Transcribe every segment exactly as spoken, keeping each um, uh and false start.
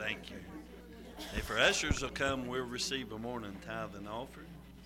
Thank you. If our ushers will come, we'll receive a morning tithe and offering.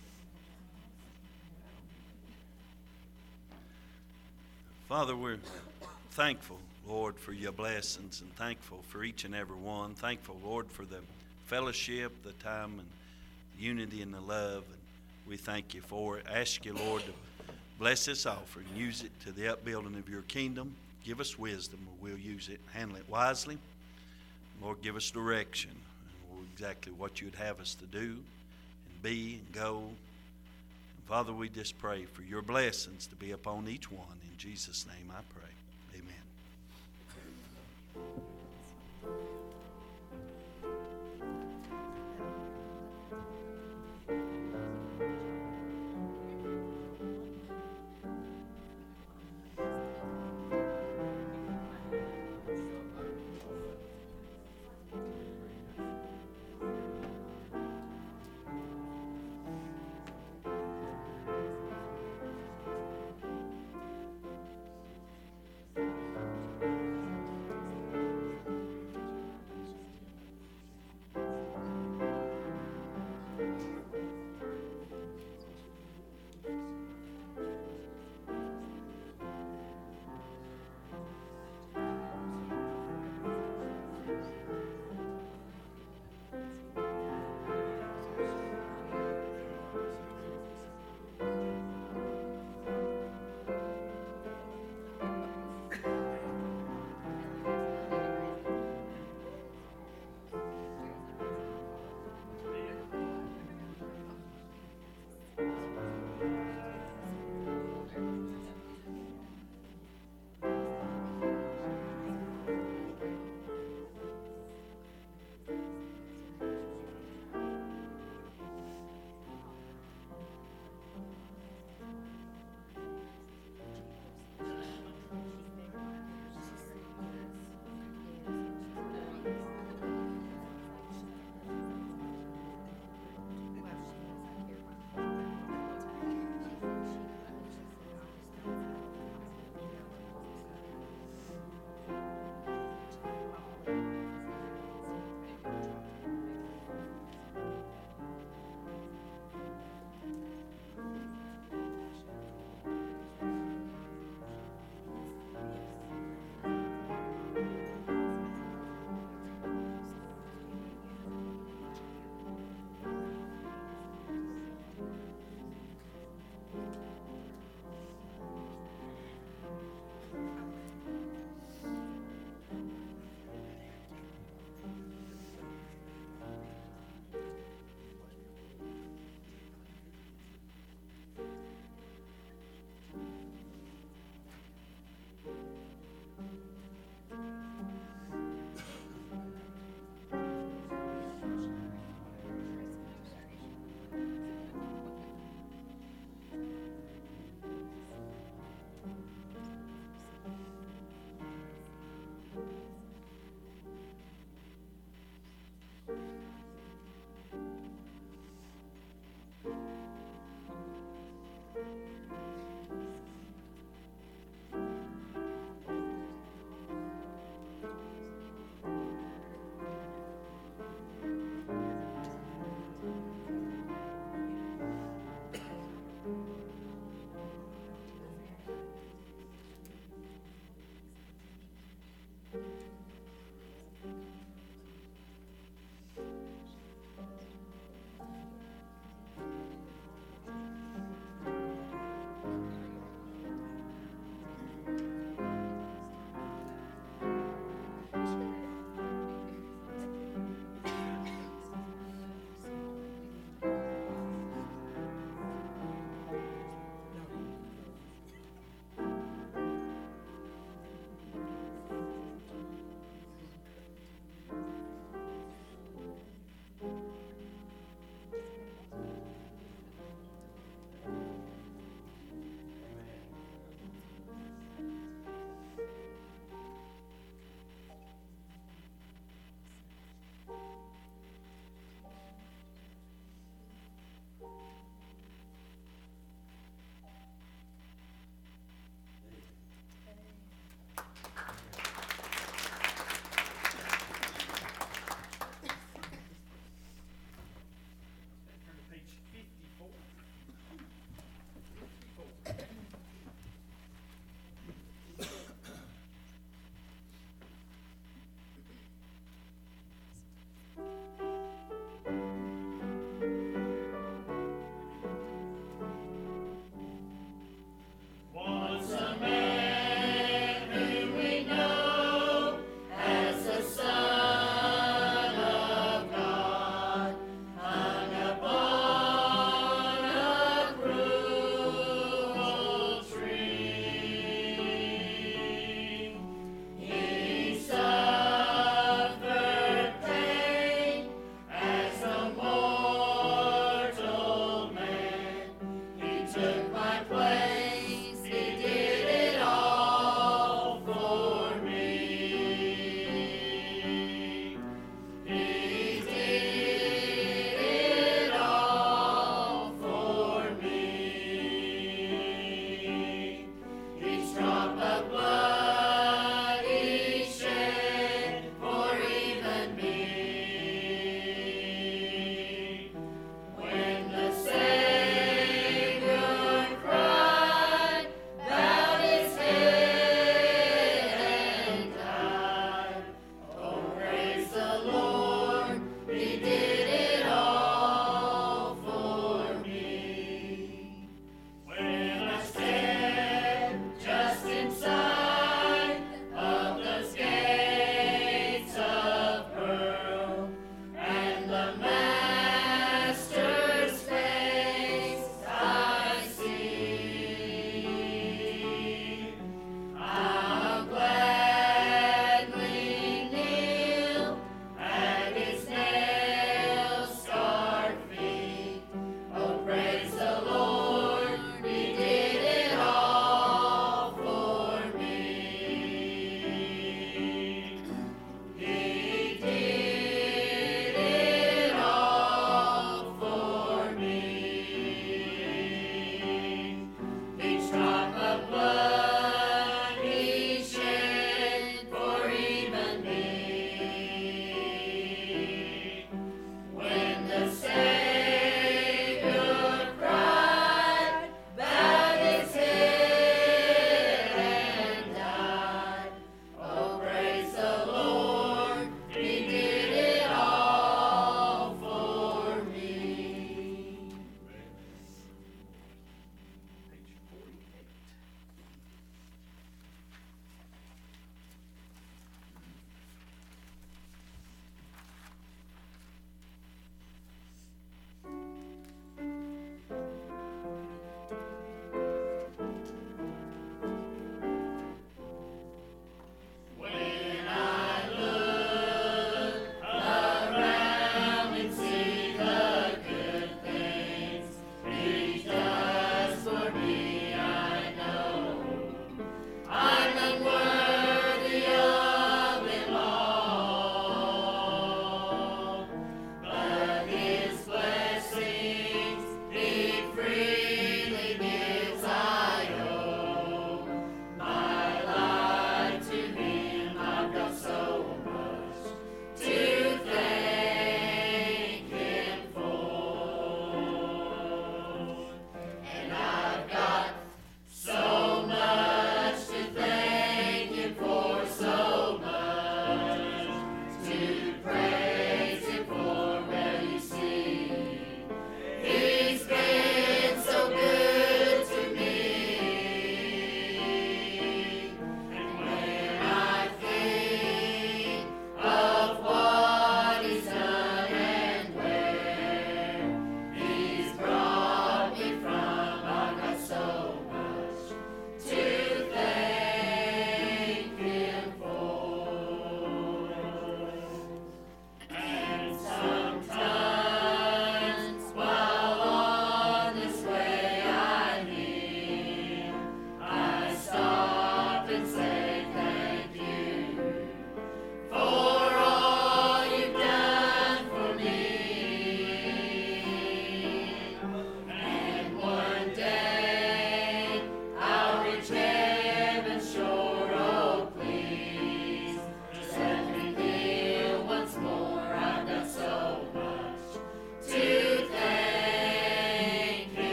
Father, we're thankful, Lord, for your blessings and thankful for each and every one. Thankful, Lord, for the fellowship, the time and unity and the love. And we thank you for it. Ask you, Lord, to bless this offering. Use it to the upbuilding of your kingdom. Give us wisdom, or we'll use it. Handle it wisely. Lord, give us direction. Exactly what you'd have us to do and be and go. And Father, we just pray for your blessings to be upon each one. In Jesus' name I pray. Amen.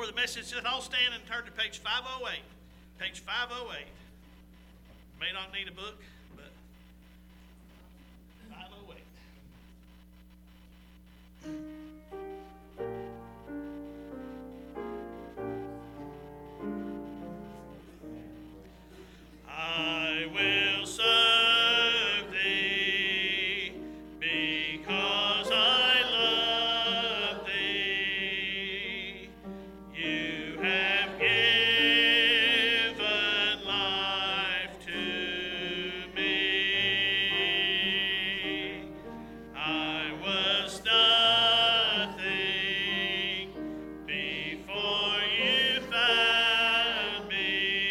for the message. Let's all stand and turn to page five oh eight. Page five oh eight. May not need a book, but five oh eight. I will serve thee because I love thee. You have given life to me. I was nothing before you found me.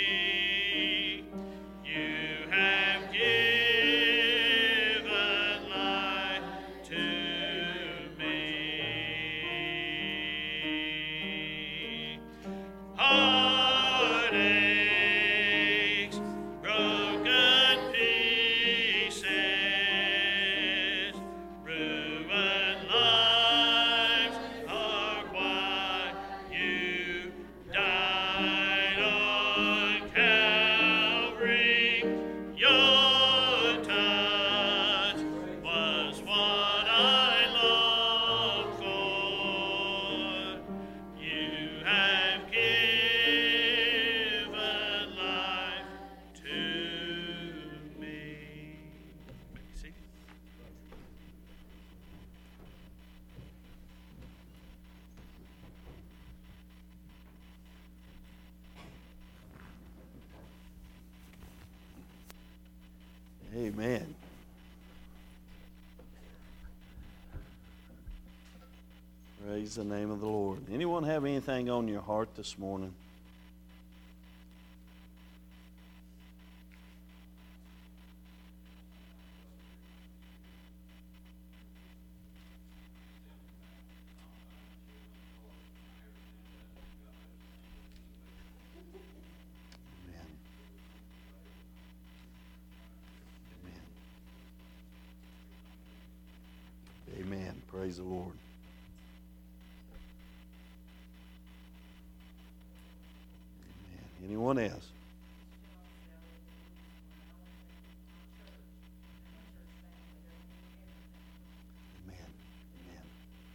You have given life to me. Heartaches, broken pieces, ruined lives are why you died on Calvary. Your touch was what I longed for. You have given life to me. May be seated. Amen. Praise the name of the Lord. Anyone have anything on your heart this morning? Amen. Amen. Amen. Praise the Lord. Amen. Anyone else? Amen. Amen.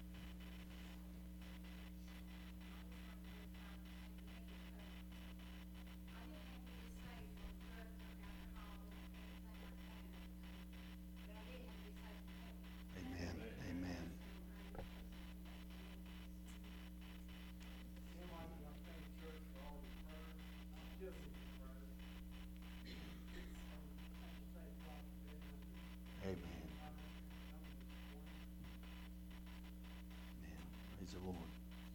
Amen. Amen. Amen. Amen. Praise the Lord.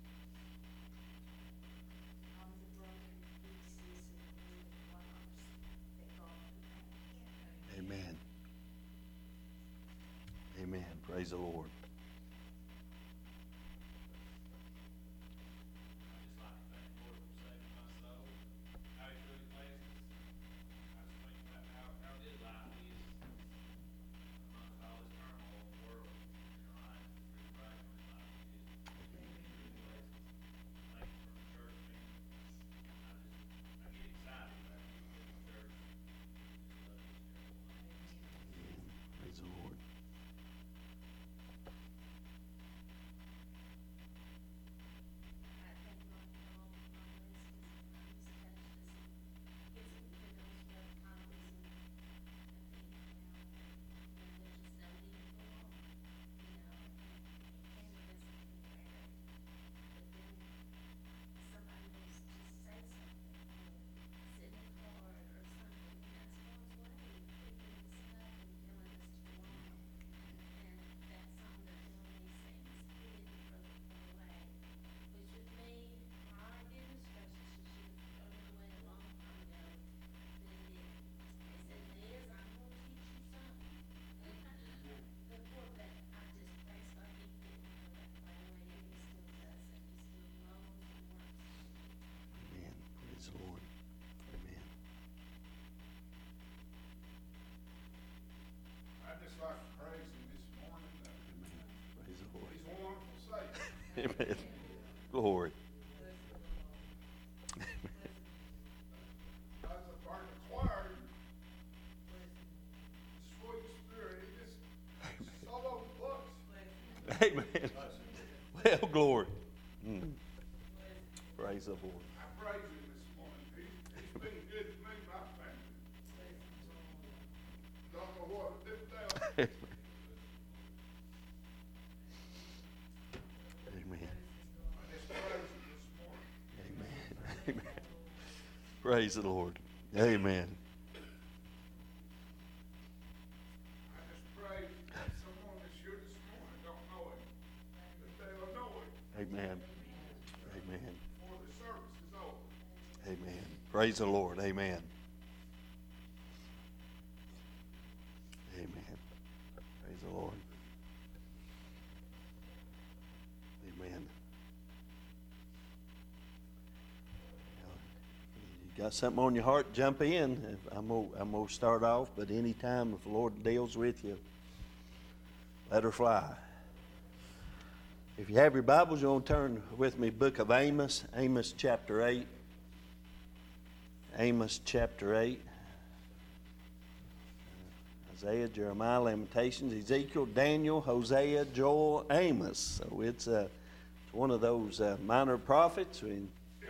Amen. Amen. Praise the Lord. Praise the Lord. Amen. Praise the Lord. Amen. I'd just like to praise him this morning. Amen. Praise the Lord. He's a wonderful Savior. Amen. Glory. glory. Mm. Praise the Lord. I praise him this morning. He's, he's been good to me, my family. Don't know what to do without him. Amen. I just praise him this morning. Amen. Amen. Praise the Lord. Amen. I just pray that someone that's here this morning don't know him, that they'll know him Amen. Amen. before the service is over. Amen. Praise the Lord. Amen. Amen. Praise the Lord. Amen. You got something on your heart, jump in. I'm going I'm going to start off, but anytime if the Lord deals with you, let her fly. If you have your Bibles, you want to turn with me, book of Amos, Amos chapter eight. Amos chapter eight. Isaiah, Jeremiah, Lamentations, Ezekiel, Daniel, Hosea, Joel, Amos. So it's, uh, it's one of those uh, minor prophets. And,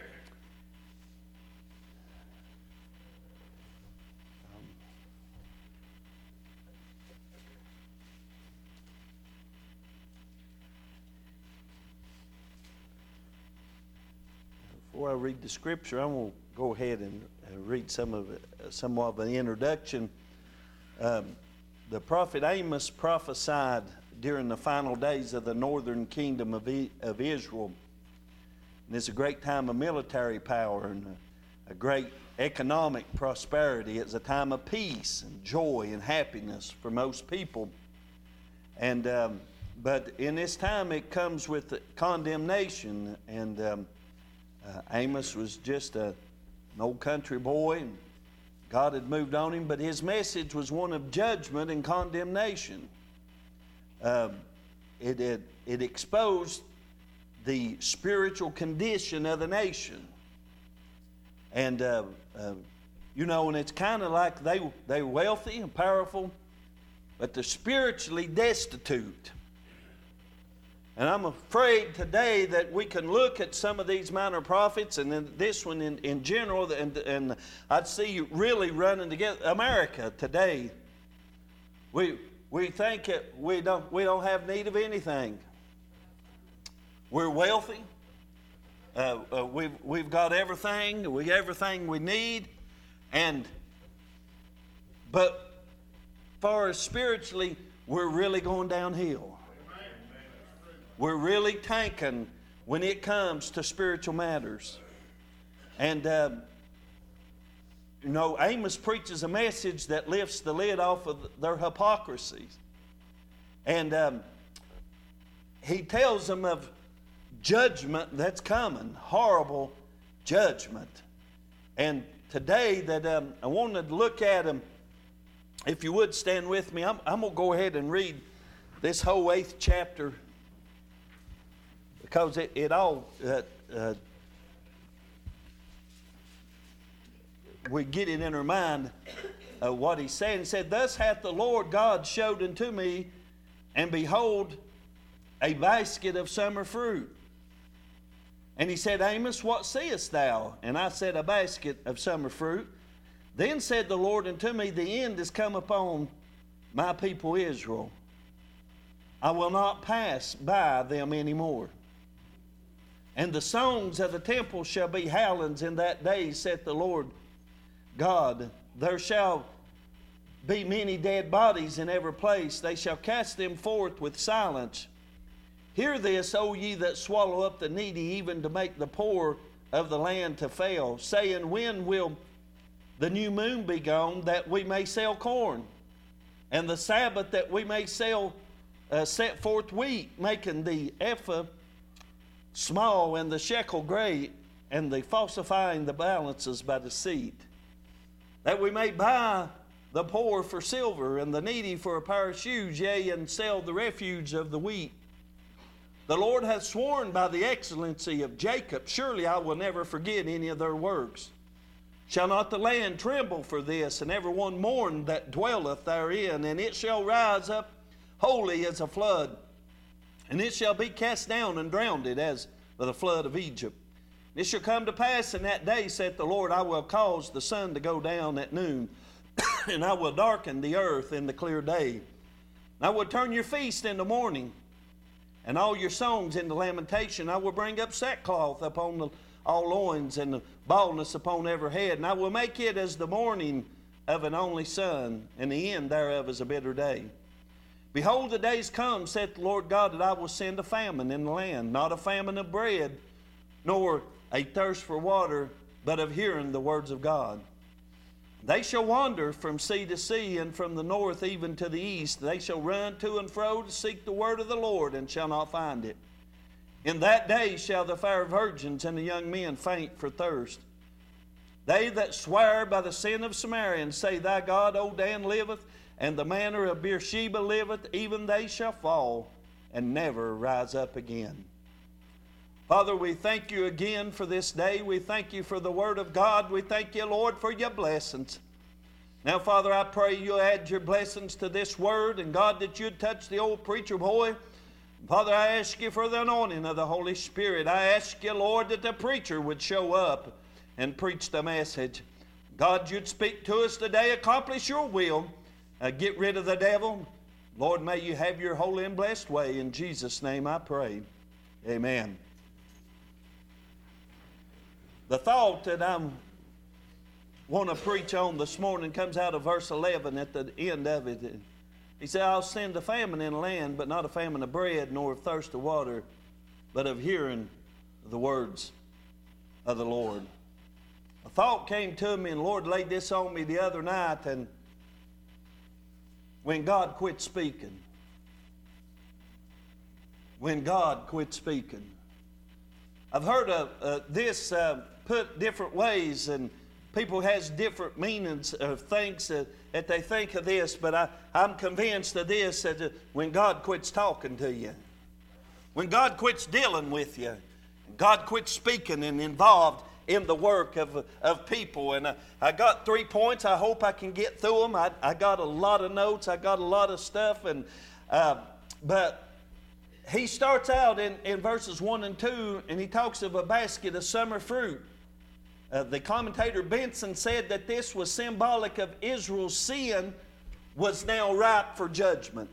um, before I read the scripture, I'm going to go ahead and uh, read some of it, uh, some of an introduction. Um, the prophet Amos prophesied during the final days of the northern kingdom of, I- of Israel. And it's a great time of military power and a, a great economic prosperity. It's a time of peace and joy and happiness for most people. And um, but in this time it comes with condemnation. And um, uh, Amos was just a, an old country boy, and God had moved on him, but his message was one of judgment and condemnation. Uh, it, it, it exposed the spiritual condition of the nation. And, uh, uh, you know, and it's kind of like they, they're wealthy and powerful, but they're spiritually destitute. And I'm afraid today that we can look at some of these minor prophets, and then this one in, in general, and, and I'd see you really running together. America today, we we think it, we don't we don't have need of anything. We're wealthy. Uh, uh, we've we've got everything. We everything we need, and but far as spiritually, we're really going downhill. We're really tanking when it comes to spiritual matters. And, uh, you know, Amos preaches a message that lifts the lid off of their hypocrisies. And um, he tells them of judgment that's coming, horrible judgment. And today that um, I wanted to look at them, if you would stand with me, I'm, I'm going to go ahead and read this whole eighth chapter, because it, it all, uh, uh, we get it in our mind uh, what he's saying. He said, "Thus hath the Lord God showed unto me, and behold, a basket of summer fruit." And he said, "Amos, what seest thou?" And I said, "A basket of summer fruit." Then said the Lord unto me, "The end is come upon my people Israel. I will not pass by them any more. And the songs of the temple shall be howlings in that day, saith the Lord God. There shall be many dead bodies in every place. They shall cast them forth with silence. Hear this, O ye that swallow up the needy, even to make the poor of the land to fail, saying, when will the new moon be gone, that we may sell corn? And the Sabbath, that we may sell, uh, set forth wheat, making the ephah small and the shekel great, and the falsifying the balances by deceit, that we may buy the poor for silver, and the needy for a pair of shoes, yea, and sell the refuge of the wheat. The Lord hath sworn by the excellency of Jacob, surely I will never forget any of their works. Shall not the land tremble for this, and every one mourn that dwelleth therein? And it shall rise up wholly as a flood, And it shall be cast down and drowned it as by the flood of Egypt. It shall come to pass in that day, saith the Lord, I will cause the sun to go down at noon, and I will darken the earth in the clear day. And I will turn your feast into mourning, and all your songs into lamentation. I will bring up sackcloth upon the, all loins, and the baldness upon every head. And I will make it as the morning of an only son, and the end thereof is a bitter day. Behold, the days come, saith the Lord God, that I will send a famine in the land, not a famine of bread, nor a thirst for water, but of hearing the words of God. They shall wander from sea to sea, and from the north even to the east. They shall run to and fro to seek the word of the Lord, and shall not find it. In that day shall the fair virgins and the young men faint for thirst. They that swear by the sin of Samaria, and say, Thy God, O Dan, liveth, and the manner of Beersheba liveth, even they shall fall, and never rise up again. Father, we thank you again for this day. We thank you for the word of God. We thank you, Lord, for your blessings. Now, Father, I pray you'll add your blessings to this word, and God, that you'd touch the old preacher boy. Father, I ask you for the anointing of the Holy Spirit. I ask you, Lord, that the preacher would show up and preach the message. God, you'd speak to us today, accomplish your will, uh, get rid of the devil. Lord, may you have your holy and blessed way. In Jesus' name I pray. Amen. The thought that I want to preach on this morning comes out of verse eleven at the end of it. He said, I'll send a famine in the land, but not a famine of bread, nor of thirst of water, but of hearing the words of the Lord. A thought came to me, and the Lord laid this on me the other night, and when God quit speaking. When God quit speaking. I've heard of uh, this uh, put different ways, and people has different meanings of things that, that they think of this, but I, I'm convinced of this, that uh, when God quits talking to you, when God quits dealing with you, God quits speaking and involved in the work of, of people. And I, I got three points. I hope I can get through them. I, I got a lot of notes. I got a lot of stuff. And uh, but he starts out in, in verses one and two, and he talks of a basket of summer fruit. Uh, the commentator Benson said that this was symbolic of Israel's sin was now ripe for judgment.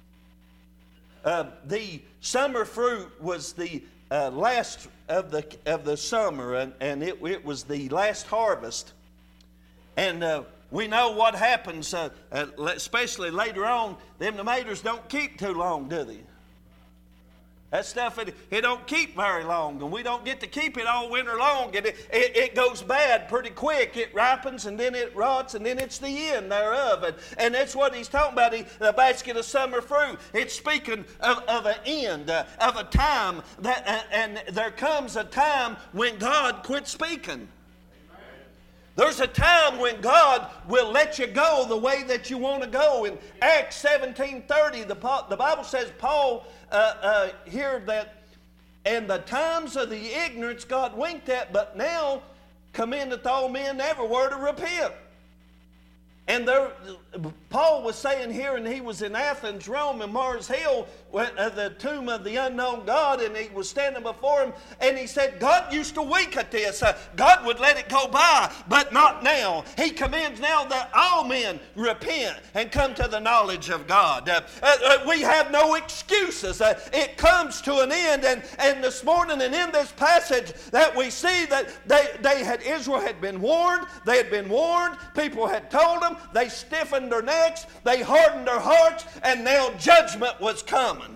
Uh, the summer fruit was the uh, last of the of the summer, and, and it, it was the last harvest. And uh, we know what happens, uh, uh, especially later on. Them tomatoes don't keep too long, do they? That stuff, it, it don't keep very long, and we don't get to keep it all winter long. And it, it, it goes bad pretty quick. It ripens, and then it rots, and then it's the end thereof. And, and that's what he's talking about, he, the basket of summer fruit. It's speaking of, of an end, uh, of a time, that, uh, and there comes a time when God quits speaking. There's a time when God will let you go the way that you want to go. In Acts seventeen thirty, the, the Bible says, Paul uh, uh, here that, and the times of the ignorance God winked at, but now commendeth all men everywhere to repent. And there, Paul was saying here, and he was in Athens, Rome, and Mars Hill, uh, the tomb of the unknown God, and he was standing before him, and he said, God used to wink at this. Uh, God would let it go by, but not now. He commends now that all men repent and come to the knowledge of God. Uh, uh, we have no excuses. Uh, it comes to an end, and, and this morning and in this passage that we see that they, they had, Israel had been warned, they had been warned, people had told them, they stiffened their necks, they hardened their hearts, and now judgment was coming.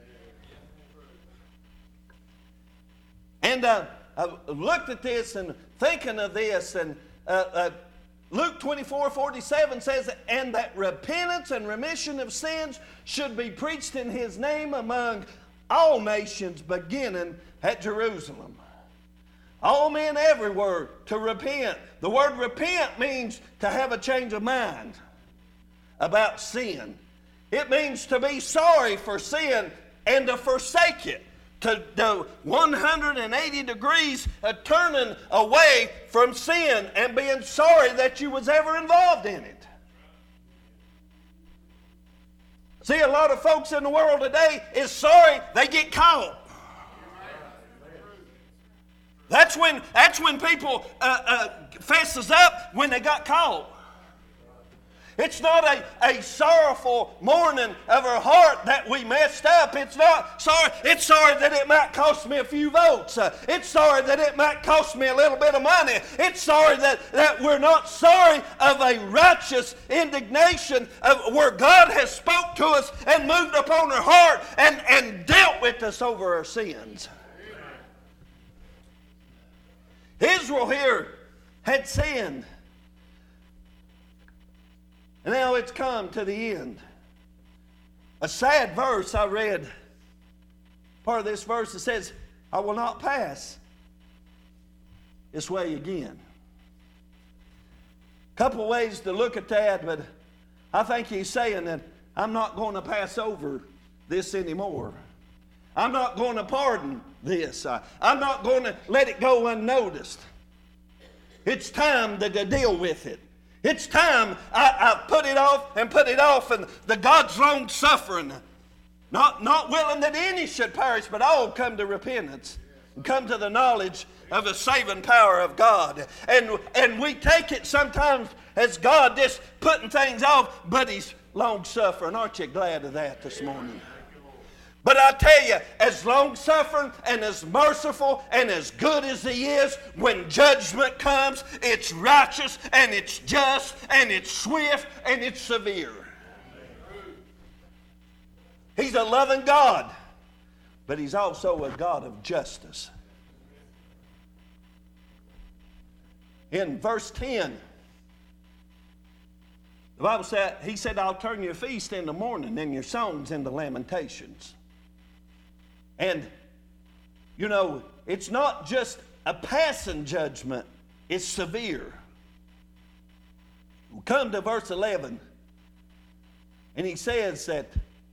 And uh, I looked at this and thinking of this, and uh, uh, Luke twenty-four forty-seven says, and that repentance and remission of sins should be preached in his name among all nations, beginning at Jerusalem. All men everywhere to repent. The word repent means to have a change of mind about sin. It means to be sorry for sin and to forsake it. To do one hundred eighty degrees of turning away from sin and being sorry that you was ever involved in it. See, a lot of folks in the world today is sorry they get caught. That's when, that's when people uh, uh, fesses up when they got caught. It's not a, a sorrowful mourning of our heart that we messed up. It's not sorry. It's sorry that it might cost me a few votes. Uh, it's sorry that it might cost me a little bit of money. It's sorry that, that we're not sorry of a righteous indignation of where God has spoke to us and moved upon our heart and, and dealt with us over our sins. Israel here had sinned. And now it's come to the end. A sad verse I read. Part of this verse that says, I will not pass this way again. A couple ways to look at that, but I think he's saying that I'm not going to pass over this anymore. I'm not going to pardon this. I, I'm not going to let it go unnoticed. It's time to, to deal with it. It's time I, I put it off and put it off, and the God's long suffering, not, not willing that any should perish, but all come to repentance and come to the knowledge of the saving power of God. And, and we take it sometimes as God just putting things off, but He's long suffering. Aren't you glad of that this morning? But I tell you, as long-suffering and as merciful and as good as He is, when judgment comes, it's righteous and it's just and it's swift and it's severe. He's a loving God, but He's also a God of justice. In verse ten, the Bible said, He said, I'll turn your feast into mourning and your songs into lamentations. And, you know, it's not just a passing judgment, it's severe. We come to verse eleven, and he says that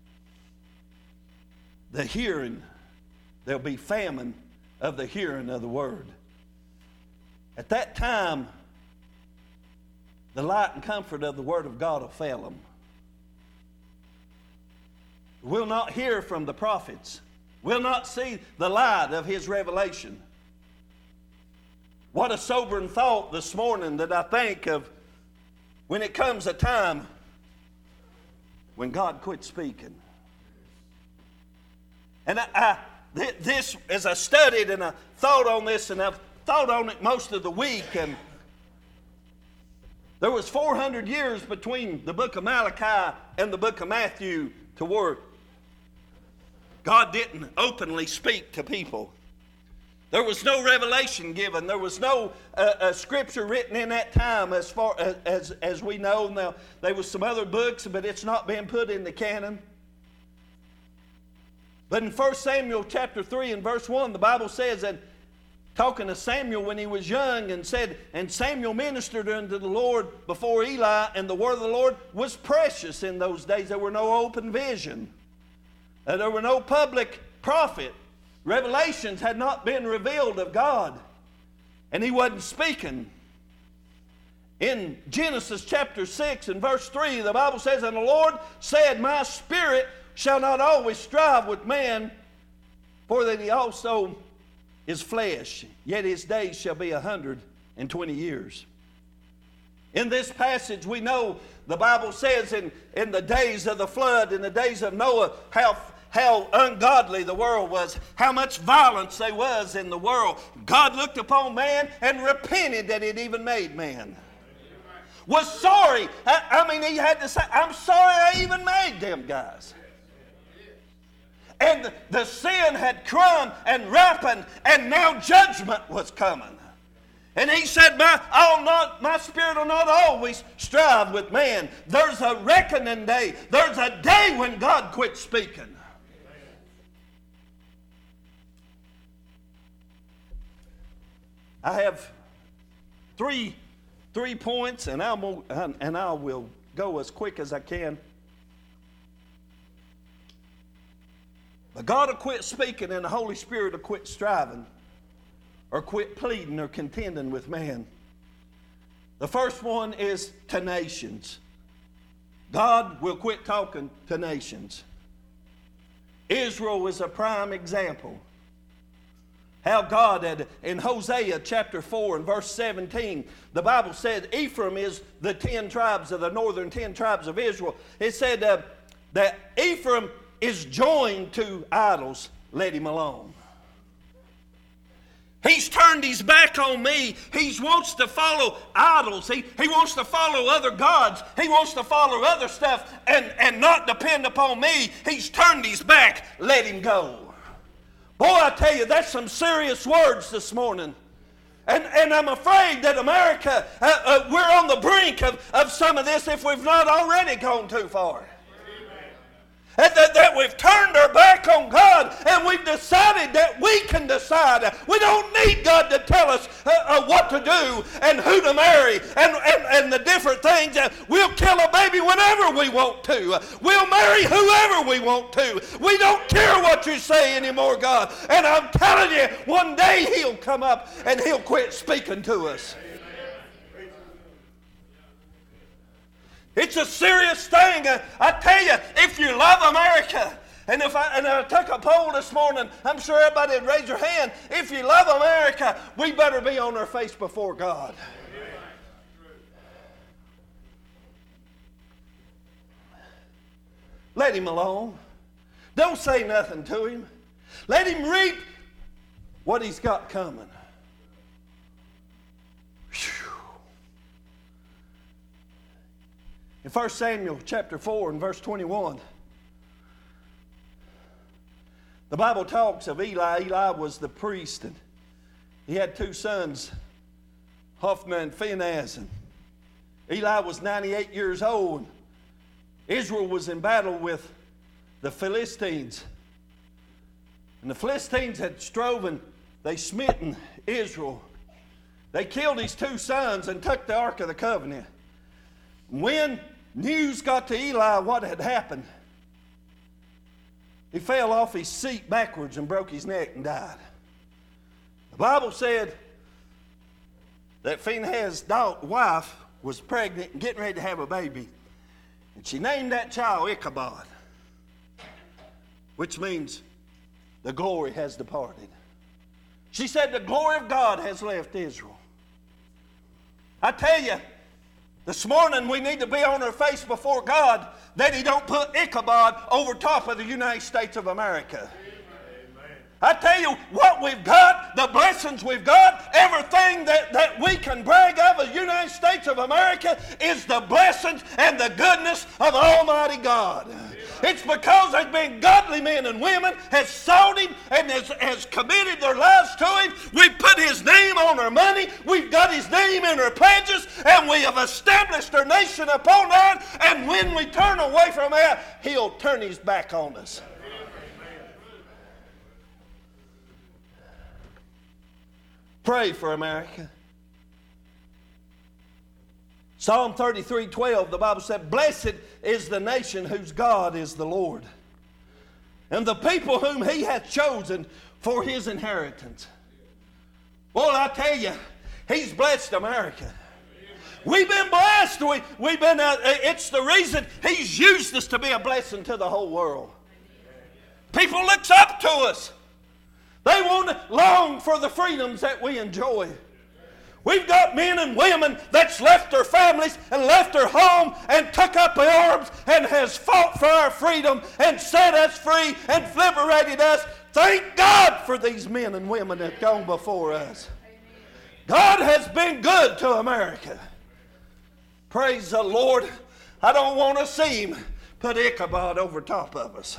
the hearing, there'll be famine of the hearing of the word. At that time, the light and comfort of the word of God will fail them. We'll not hear from the prophets. We'll not see the light of His revelation. What a sobering thought this morning that I think of when it comes a time when God quit speaking. And I, I, this, as I studied and I thought on this, and I've thought on it most of the week, and there was four hundred years between the book of Malachi and the book of Matthew to where God didn't openly speak to people. There was no revelation given. There was no uh, uh, scripture written in that time as far as, as, as we know. Now, there was some other books, but it's not been put in the canon. But in First Samuel chapter three and verse one, the Bible says that, talking to Samuel when he was young, and said, and Samuel ministered unto the Lord before Eli, and the word of the Lord was precious in those days. There were no open vision. Uh, there were no public prophet. Revelations had not been revealed of God. And he wasn't speaking. In Genesis chapter six and verse three, the Bible says, and the Lord said, my spirit shall not always strive with man, for that he also is flesh, yet his days shall be a hundred and twenty years. In this passage, we know the Bible says in, in the days of the flood, in the days of Noah, how, how ungodly the world was, how much violence there was in the world. God looked upon man and repented that it even made man. Was sorry. I, I mean, he had to say, I'm sorry I even made them guys. And the, the sin had come and ripened, and now judgment was coming. And he said, my, I'll not, my spirit will not always strive with man. There's a reckoning day. There's a day when God quits speaking. I have three, three points, and, I'm, and I will go as quick as I can. But God will quit speaking, and the Holy Spirit will quit striving, or quit pleading or contending with man. The first one is to nations. God will quit talking to nations. Israel is a prime example. How God had, in Hosea chapter four and verse seventeen, the Bible said Ephraim is the ten tribes of the northern ten tribes of Israel. It said uh, that Ephraim is joined to idols, let him alone. He's turned his back on me. He wants to follow idols. He, he wants to follow other gods. He wants to follow other stuff and, and not depend upon me. He's turned his back. Let him go. Boy, I tell you, that's some serious words this morning. And, and I'm afraid that America, uh, uh, we're on the brink of, of some of this if we've not already gone too far. That, that, that we've turned our back on God and we've decided that we can decide. We don't need God to tell us uh, uh, what to do and who to marry and, and, and the different things. Uh, we'll kill a baby whenever we want to. Uh, we'll marry whoever we want to. We don't care what you say anymore, God. And I'm telling you, one day He'll come up and He'll quit speaking to us. It's a serious thing. I tell you, if you love America, and if I, and I took a poll this morning, I'm sure everybody would raise their hand. If you love America, we better be on our face before God. Let Him alone. Don't say nothing to Him. Let Him reap what He's got coming. In First Samuel chapter four and verse twenty-one, the Bible talks of Eli. Eli was the priest, and he had two sons, Hophni and Phinehas. And Eli was ninety-eight years old. And Israel was in battle with the Philistines. And the Philistines had striven, they smitten Israel. They killed his two sons and took the Ark of the Covenant. When news got to Eli what had happened, he fell off his seat backwards and broke his neck and died. The Bible said that Phinehas' wife was pregnant and getting ready to have a baby. And she named that child Ichabod, which means the glory has departed. She said the glory of God has left Israel. I tell you, this morning we need to be on our face before God that He don't put Ichabod over top of the United States of America. Amen. I tell you what we've got, the blessings we've got, everything that, that we can brag of as the United States of America is the blessings and the goodness of Almighty God. It's because there's been godly men and women has sought Him and has, has committed their lives to Him. We've put His name on our money. We've got His name in our pledges, and we have established our nation upon that. And when we turn away from that, He'll turn His back on us. Pray for America. Psalm thirty-three twelve, the Bible said, "Blessed is the nation whose God is the Lord, and the people whom He hath chosen for His inheritance." Well, I tell you, He's blessed America. We've been blessed. We, we've been. Uh, it's the reason He's used us to be a blessing to the whole world. People looks up to us. They want to long for the freedoms that we enjoy. We've got men and women that's left their families and left their home and took up the arms and has fought for our freedom and set us free and liberated us. Thank God for these men and women that have gone before us. God has been good to America. Praise the Lord. I don't want to see Him put Ichabod over top of us.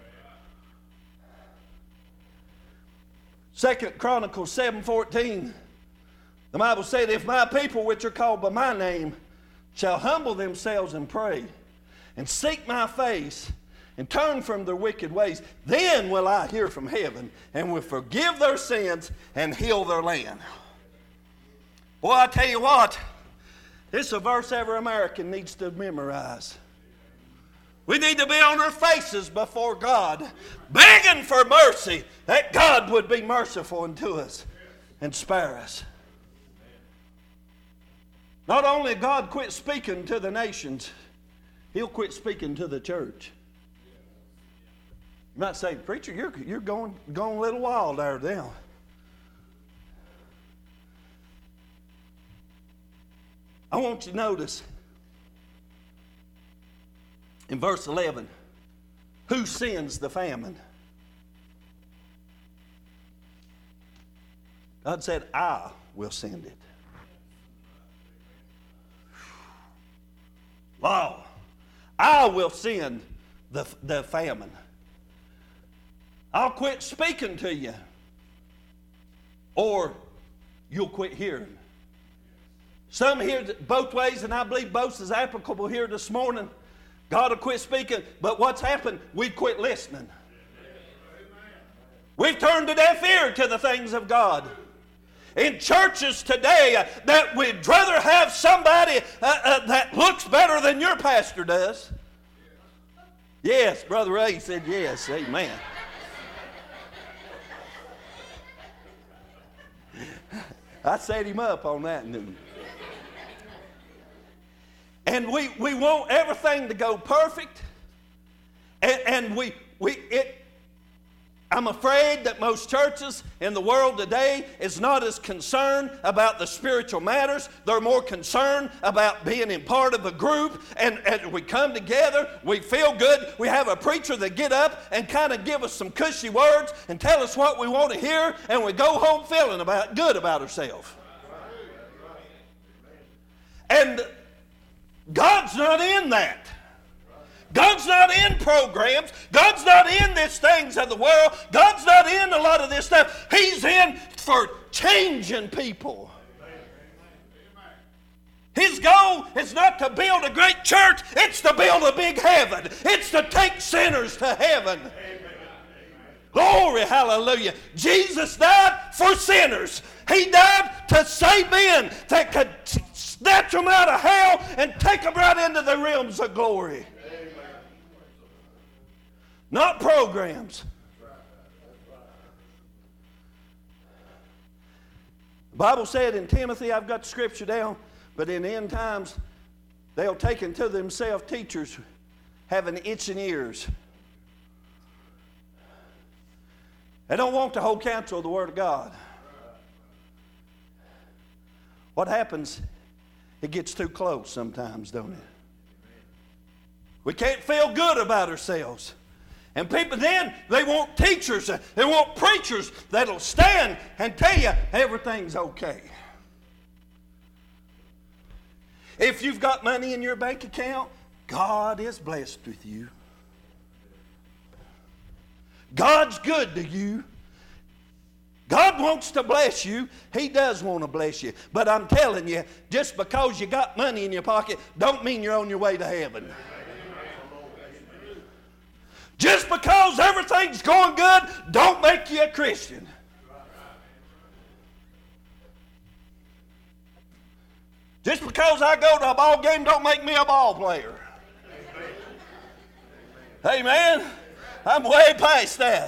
Second Chronicles seven fourteen. The Bible said, "If my people which are called by my name shall humble themselves and pray and seek my face and turn from their wicked ways, then will I hear from heaven and will forgive their sins and heal their land." Boy, I tell you what, this is a verse every American needs to memorize. We need to be on our faces before God, begging for mercy, that God would be merciful unto us and spare us. Not only did God quit speaking to the nations, he'll quit speaking to the church. You might say, preacher, you're, you're going, going a little wild there now. I want you to notice in verse eleven, who sends the famine? God said, I will send it. Wow. I will send the, the famine. I'll quit speaking to you, or you'll quit hearing. Some hear both ways, and I believe both is applicable here this morning. God will quit speaking, but what's happened? We've quit listening. We've turned a deaf ear to the things of God. In churches today, uh, that we'd rather have somebody uh, uh, that looks better than your pastor does. Yes, Brother Ray said yes. Amen. I set him up on that noon. And we, we want everything to go perfect. And, and we, we it. I'm afraid that most churches in the world today is not as concerned about the spiritual matters. They're more concerned about being in part of a group. And, and we come together, we feel good. We have a preacher that get up and kind of give us some cushy words and tell us what we want to hear. And we go home feeling about good about ourselves. And God's not in that. God's not in programs. God's not in these things of the world. God's not in a lot of this stuff. He's in for changing people. His goal is not to build a great church. It's to build a big heaven. It's to take sinners to heaven. Glory, hallelujah. Jesus died for sinners. He died to save men that could snatch them out of hell and take them right into the realms of glory. Not programs. The Bible said in Timothy, I've got the scripture down, but in the end times, they'll take unto themselves teachers having itching ears. They don't want the whole counsel of the Word of God. What happens? It gets too close sometimes, don't it? We can't feel good about ourselves. And people then, they want teachers, they want preachers that'll stand and tell you everything's okay. If you've got money in your bank account, God is blessed with you. God's good to you. God wants to bless you. He does want to bless you. But I'm telling you, just because you got money in your pocket, don't mean you're on your way to heaven. Just because everything's going good, don't make you a Christian. Just because I go to a ball game, don't make me a ball player. Amen. I'm way past that.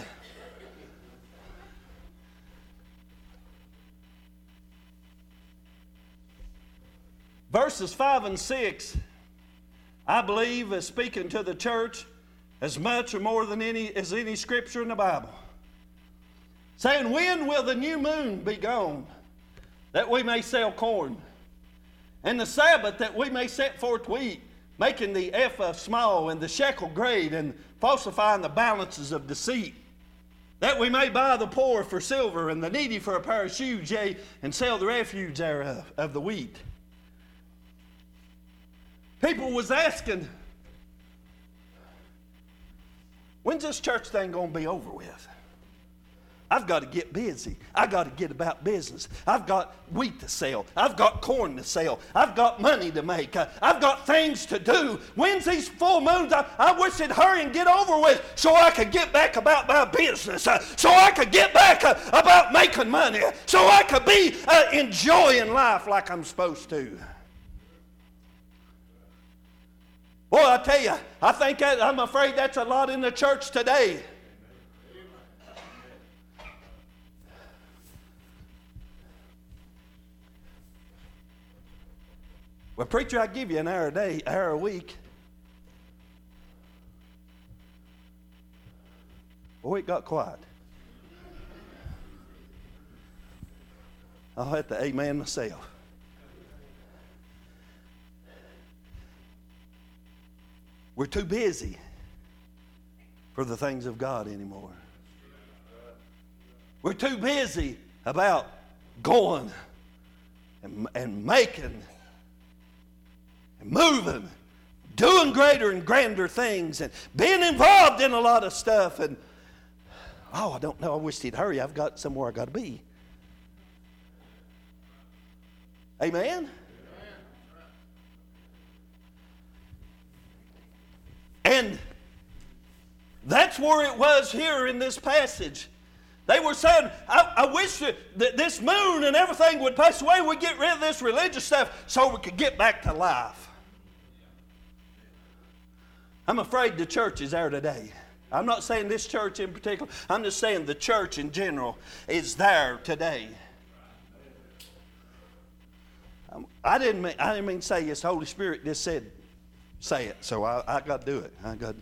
Verses five and six, I believe, is speaking to the church as much or more than any as any scripture in the Bible. Saying, when will the new moon be gone, that we may sell corn? And the Sabbath, that we may set forth to eat, making the ephah small and the shekel great, and falsifying the balances of deceit, that we may buy the poor for silver, and the needy for a pair of shoes, yea, and sell the refuge thereof of the wheat. People was asking, when's this church thing going to be over with? I've got to get busy. I've got to get about business. I've got wheat to sell. I've got corn to sell. I've got money to make. Uh, I've got things to do. When's these full moons? I, I wish it'd hurry and get over with so I could get back about my business, uh, so I could get back uh, about making money, so I could be uh, enjoying life like I'm supposed to. Boy, I tell you, I think that, I'm afraid that's a lot in the church today. Well, preacher, I give you an hour a day, hour a week. before it got quiet. I'll have to amen myself. We're too busy for the things of God anymore. We're too busy about going and, and making and moving, doing greater and grander things and being involved in a lot of stuff. And, oh, I don't know, I wish he'd hurry. I've got somewhere I've got to be. Amen? And that's where it was here in this passage. They were saying, I, I wish that this moon and everything would pass away. We'd get rid of this religious stuff so we could get back to life. I'm afraid the church is there today. I'm not saying this church in particular. I'm just saying the church in general is there today. I didn't mean, I didn't mean to say this. The Holy Spirit just said, say it. So I, I got to do it. I got.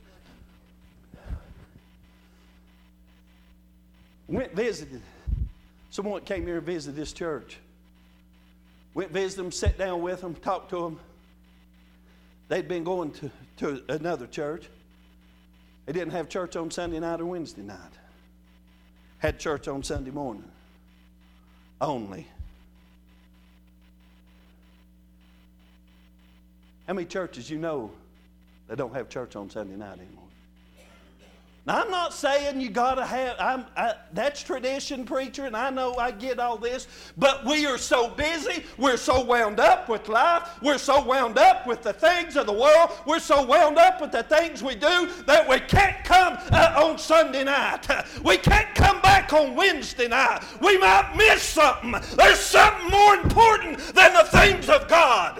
Went visited. Someone came here and visited this church. Went visit them, sat down with them, talked to them. They'd been going to, to another church. They didn't have church on Sunday night or Wednesday night. Had church on Sunday morning. Only. How many churches you know that don't have church on Sunday night anymore? Now, I'm not saying you got to have, I'm, I, that's tradition, preacher, and I know I get all this, but we are so busy, we're so wound up with life, we're so wound up with the things of the world, we're so wound up with the things we do that we can't come uh, on Sunday night. We can't come back on Wednesday night. We might miss something. There's something more important than the things of God.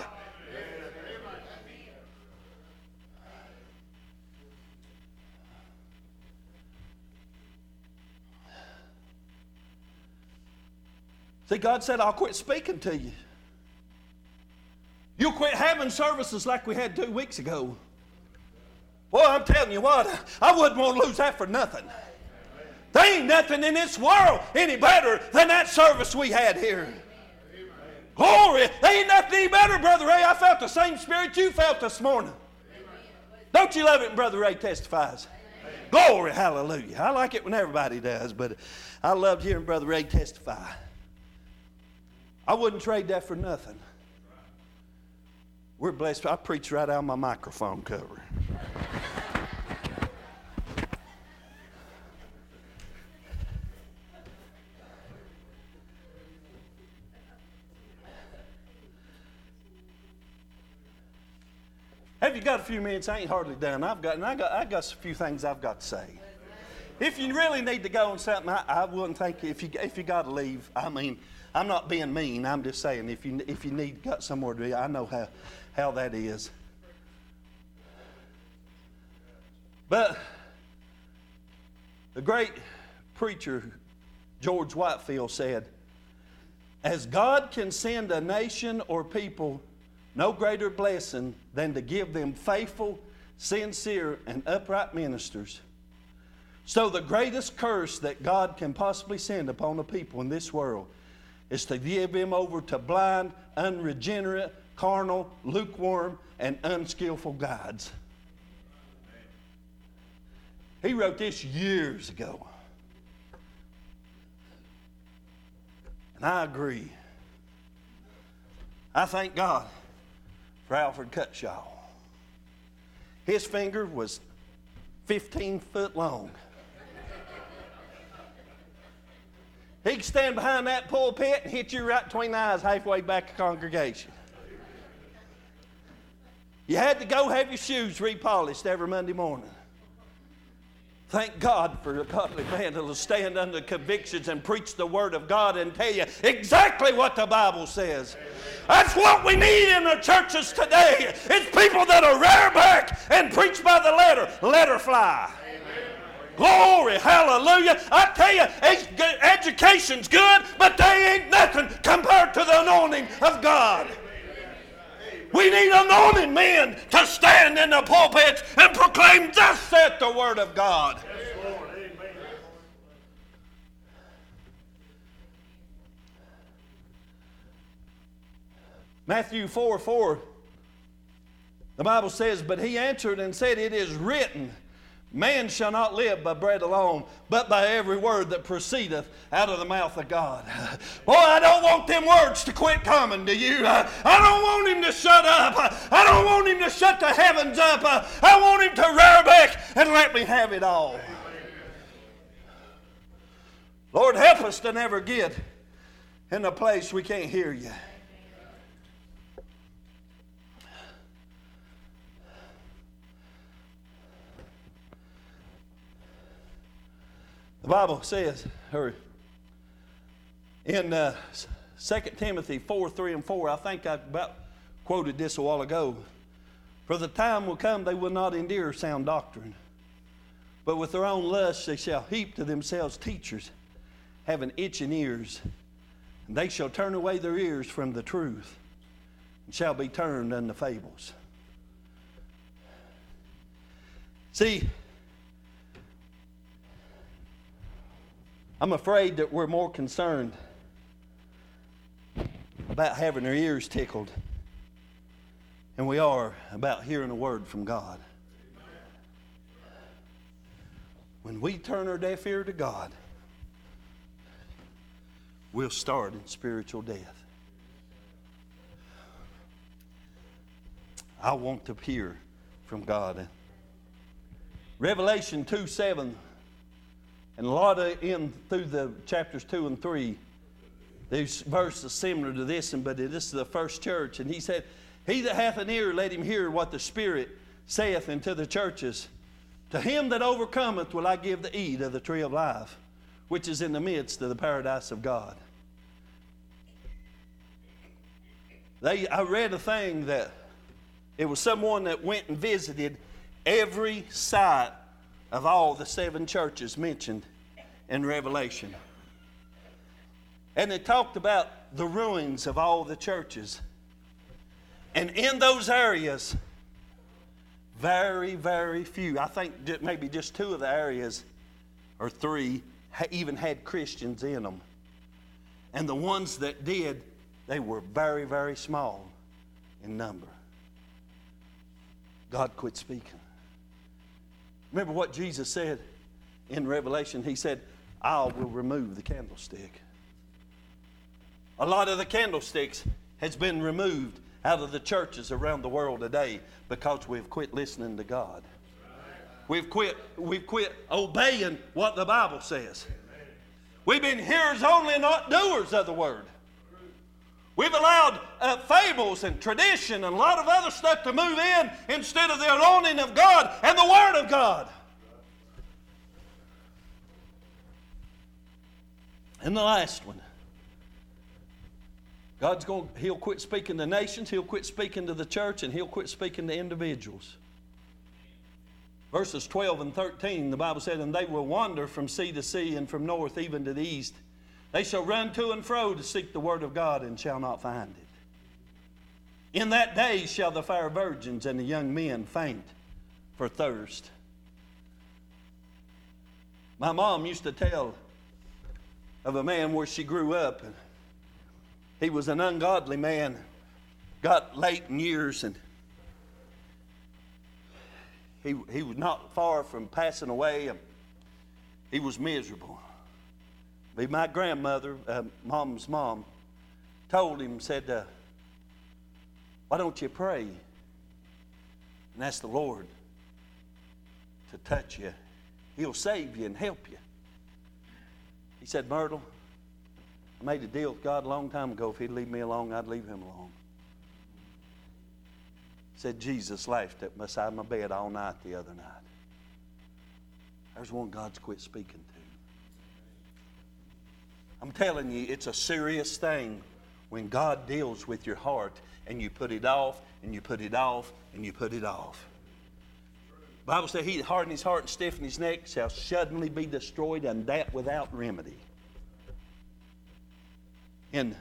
See, God said, I'll quit speaking to you. You'll quit having services like we had two weeks ago. Well, I'm telling you what, I wouldn't want to lose that for nothing. There ain't nothing in this world any better than that service we had here. Glory. There ain't nothing any better, Brother Ray. I felt the same spirit you felt this morning. Don't you love it when Brother Ray testifies? Glory, hallelujah. I like it when everybody does, but I loved hearing Brother Ray testify. I wouldn't trade that for nothing. We're blessed. I preach right out of my microphone cover. Have you got a few minutes? I ain't hardly done. I've got, and I got, I got a few things I've got to say. If you really need to go on something, I, I wouldn't think if you if you got to leave. I mean, I'm not being mean. I'm just saying if you if you need got somewhere to be, I know how how that is. But the great preacher George Whitefield said, "As God can send a nation or people no greater blessing than to give them faithful, sincere, and upright ministers, so the greatest curse that God can possibly send upon a people in this world is to give them over to blind, unregenerate, carnal, lukewarm, and unskillful guides." He wrote this years ago. And I agree. I thank God for Alfred Cutshaw. His finger was fifteen foot long. He could stand behind that pulpit and hit you right between the eyes halfway back to congregation. You had to go have your shoes repolished every Monday morning. Thank God for a godly man that will stand under convictions and preach the Word of God and tell you exactly what the Bible says. That's what we need in the churches today. It's people that are rear back and preach by the letter. Let her fly. Glory, hallelujah. I tell you, education's good, but they ain't nothing compared to the anointing of God. We need anointed men to stand in the pulpits and proclaim, "Thus saith the Word of God." Matthew four four, the Bible says, but he answered and said, it is written, man shall not live by bread alone, but by every word that proceedeth out of the mouth of God. Boy, I don't want them words to quit coming to you. I, I don't want him to shut up. I, I don't want him to shut the heavens up. I, I want him to rear back and let me have it all. Lord, help us to never get in a place we can't hear you. The Bible says, or in uh, Second Timothy four, three and four, I think I about quoted this a while ago. For the time will come they will not endure sound doctrine, but with their own lusts they shall heap to themselves teachers, having itching ears, and they shall turn away their ears from the truth, and shall be turned unto fables. See, I'm afraid that we're more concerned about having our ears tickled than we are about hearing a word from God. When we turn our deaf ear to God, we'll start in spiritual death. I want to hear from God. Revelation two seven, and a lot of in through the chapters two and three, these verses similar to this, and but this is the first church, and he said, he that hath an ear, let him hear what the Spirit saith unto the churches. To him that overcometh will I give the eat of the tree of life, which is in the midst of the paradise of God. They, I read a thing that it was someone that went and visited every site of all the seven churches mentioned in Revelation. And they talked about the ruins of all the churches. And in those areas, very, very few, I think maybe just two of the areas, or three, even had Christians in them. And the ones that did, they were very, very small in number. God quit speaking. Remember what Jesus said in Revelation? He said, I will remove the candlestick. A lot of the candlesticks has been removed out of the churches around the world today because we've quit listening to God. We've quit, we've quit obeying what the Bible says. We've been hearers only, not doers of the word. We've allowed uh, fables and tradition and a lot of other stuff to move in instead of the anointing of God and the Word of God. And the last one. God's going, He'll quit speaking to nations, He'll quit speaking to the church, and He'll quit speaking to individuals. Verses twelve and thirteen, the Bible said, and they will wander from sea to sea and from north even to the east. They shall run to and fro to seek the word of God and shall not find it. In that day shall the fair virgins and the young men faint for thirst. My mom used to tell of a man where she grew up. And he was an ungodly man, got late in years, and he, he was not far from passing away. He was miserable. But my grandmother, uh, Mom's mom, told him, said, uh, why don't you pray and ask the Lord to touch you? He'll save you and help you. He said, Myrtle, I made a deal with God a long time ago. If He'd leave me alone, I'd leave Him alone. He said, Jesus laughed at beside my bed all night the other night. There's one God's quit speaking to. I'm telling you, it's a serious thing when God deals with your heart and you put it off and you put it off and you put it off. The Bible says, he that hardened his heart and stiffened his neck shall suddenly be destroyed, and that without remedy. In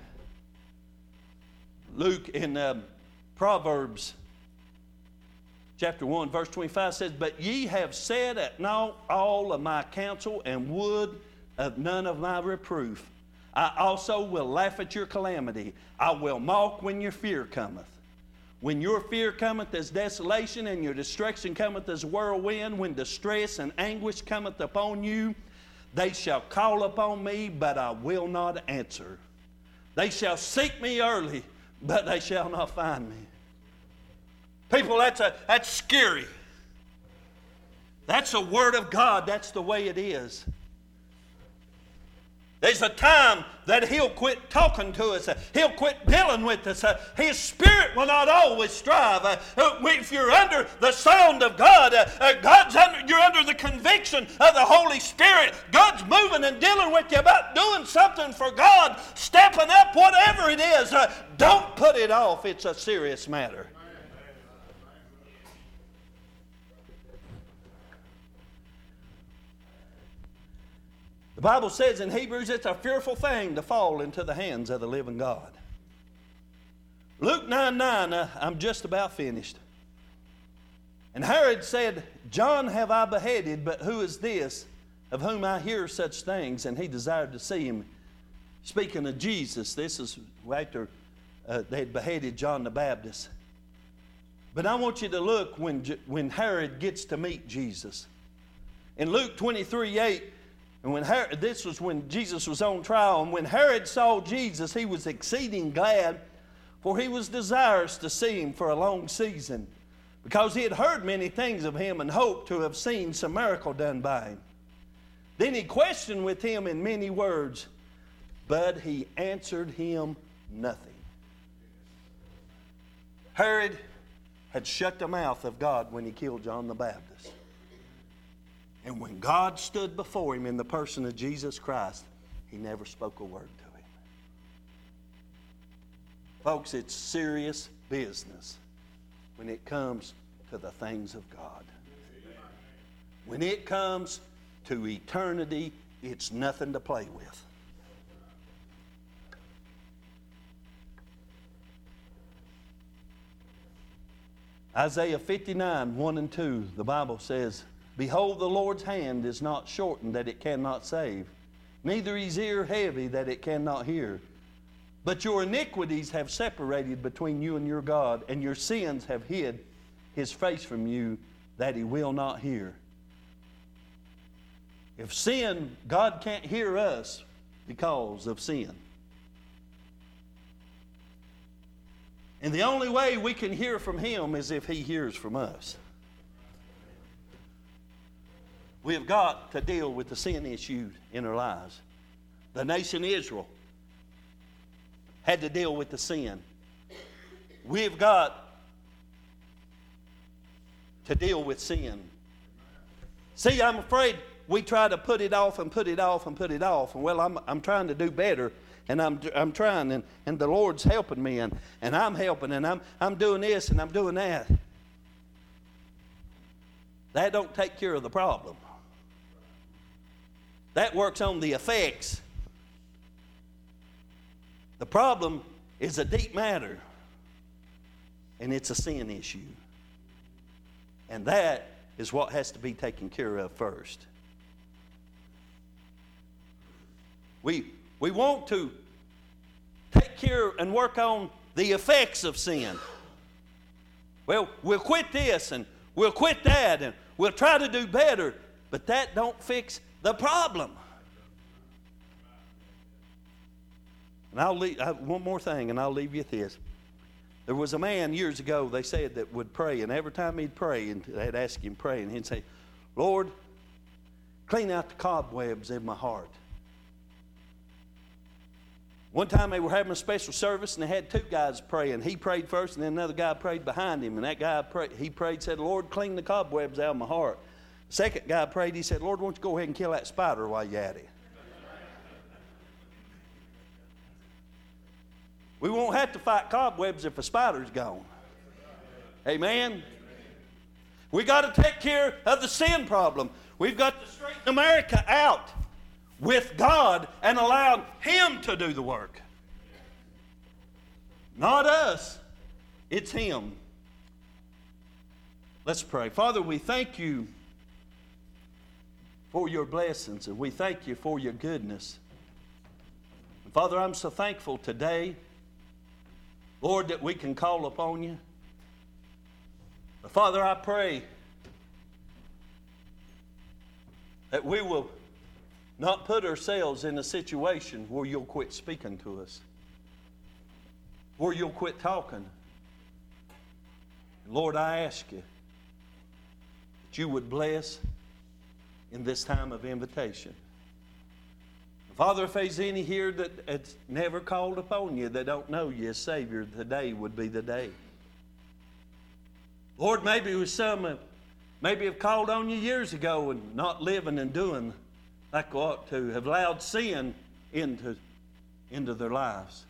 Luke, in um, Proverbs chapter one, verse twenty-five says, but ye have said at naught all of my counsel, and would of none of my reproof. I also will laugh at your calamity. I will mock when your fear cometh. When your fear cometh as desolation, and your destruction cometh as a whirlwind, when distress and anguish cometh upon you, they shall call upon me, but I will not answer. They shall seek me early, but they shall not find me. People, that's, a, that's scary. That's a word of God. That's the way it is. There's a time that He'll quit talking to us. He'll quit dealing with us. His Spirit will not always strive. If you're under the sound of God, God's under, you're under the conviction of the Holy Spirit. God's moving and dealing with you about doing something for God, stepping up, whatever it is. Don't put it off. It's a serious matter. The Bible says in Hebrews, it's a fearful thing to fall into the hands of the living God. Luke nine nine, uh, I'm just about finished. And Herod said, John have I beheaded, but who is this of whom I hear such things? And he desired to see him. Speaking of Jesus, this is after uh, they had beheaded John the Baptist. But I want you to look when, when Herod gets to meet Jesus. In Luke twenty-three eight, and when Herod, this was when Jesus was on trial, and when Herod saw Jesus, he was exceeding glad, for he was desirous to see him for a long season, because he had heard many things of him and hoped to have seen some miracle done by him. Then he questioned with him in many words, but he answered him nothing. Herod had shut the mouth of God when he killed John the Baptist. And when God stood before him in the person of Jesus Christ, he never spoke a word to him. Folks, it's serious business when it comes to the things of God. When it comes to eternity, it's nothing to play with. Isaiah fifty-nine, one and two, the Bible says, Behold, the Lord's hand is not shortened that it cannot save, neither his ear heavy that it cannot hear. But your iniquities have separated between you and your God, and your sins have hid his face from you that he will not hear. If sin, God can't hear us because of sin. And the only way we can hear from him is if he hears from us. We have got to deal with the sin issue in our lives. The nation Israel had to deal with the sin. We've got to deal with sin. See, I'm afraid we try to put it off and put it off and put it off. And well, I'm, I'm trying to do better. And I'm, I'm trying, and, and the Lord's helping me, and, and I'm helping, and I'm, I'm doing this, and I'm doing that. That don't take care of the problem. That works on the effects. The problem is a deep matter, and it's a sin issue. And that is what has to be taken care of first. We, we want to take care and work on the effects of sin. Well, we'll quit this, and we'll quit that, and we'll try to do better, but that don't fix the problem. And I'll leave, I, one more thing, and I'll leave you with this. There was a man years ago, they said, that would pray, and every time he'd pray, and they'd ask him to pray, and he'd say, Lord, clean out the cobwebs in my heart. One time they were having a special service, and they had two guys praying. He prayed first, and then another guy prayed behind him, and that guy, prayed, he prayed, said, Lord, clean the cobwebs out of my heart. The second guy prayed, he said, Lord, won't you go ahead and kill that spider while you're at it? We won't have to fight cobwebs if a spider's gone. Amen? We got to take care of the sin problem. We've got to straighten America out with God and allow him to do the work. Not us. It's him. Let's pray. Father, we thank you for your blessings, and we thank you for your goodness. Father, I'm so thankful today, Lord, that we can call upon you. But Father, I pray that we will not put ourselves in a situation where you'll quit speaking to us, where you'll quit talking. Lord, I ask you that you would bless in this time of invitation. Father, if there's any here that has never called upon you, that don't know you as Savior, today would be the day. Lord, maybe with some uh, maybe have called on you years ago and not living and doing like they ought to, have allowed sin into, into their lives.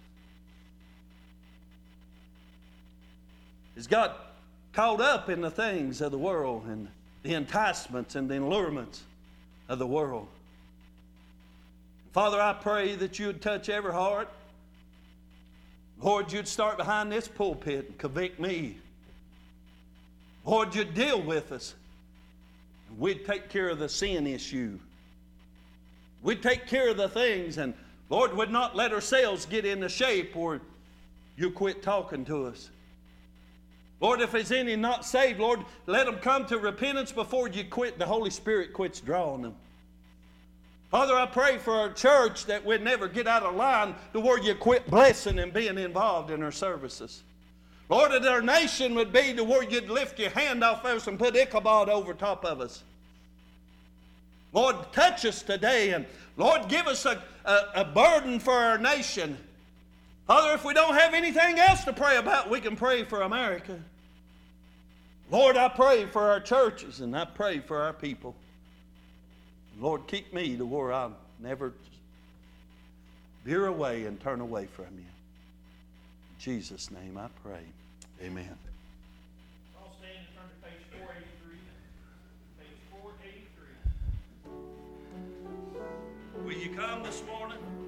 Has got caught up in the things of the world and the enticements and the allurements of the world. Father, I pray that you would touch every heart. Lord, you'd start behind this pulpit and convict me. Lord, you'd deal with us. And we'd take care of the sin issue. We'd take care of the things, and Lord, would not let ourselves get into shape or you quit talking to us. Lord, if there's any not saved, Lord, let them come to repentance before you quit. The Holy Spirit quits drawing them. Father, I pray for our church that we'd never get out of line to where you quit blessing and being involved in our services. Lord, that our nation would be to where you'd lift your hand off us and put Ichabod over top of us. Lord, touch us today, and Lord, give us a, a, a burden for our nation. Father, if we don't have anything else to pray about, we can pray for America. Lord, I pray for our churches, and I pray for our people. Lord, keep me to where I'll never veer away and turn away from you. In Jesus' name I pray. Amen. I'll stand and turn to page four eighty-three. Page four eighty-three. Will you come this morning?